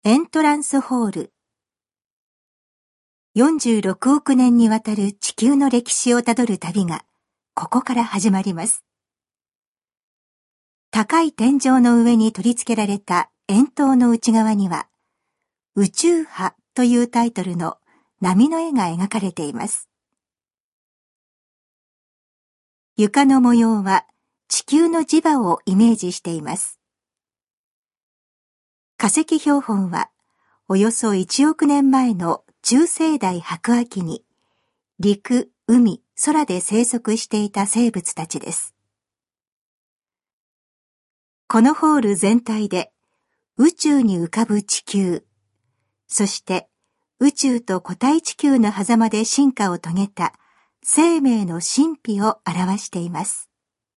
エントランスホール。46億年にわたる地球の歴史をたどる旅が、ここから始まります。高い天井の上に取り付けられた円筒の内側には、宇宙波というタイトルの波の絵が描かれています。床の模様は地球の磁場をイメージしています。化石標本は、およそ1億年前の中生代白亜紀に、陸、海、空で生息していた生物たちです。このホール全体で、宇宙に浮かぶ地球、そして宇宙と固体地球の狭間で進化を遂げた生命の神秘を表しています。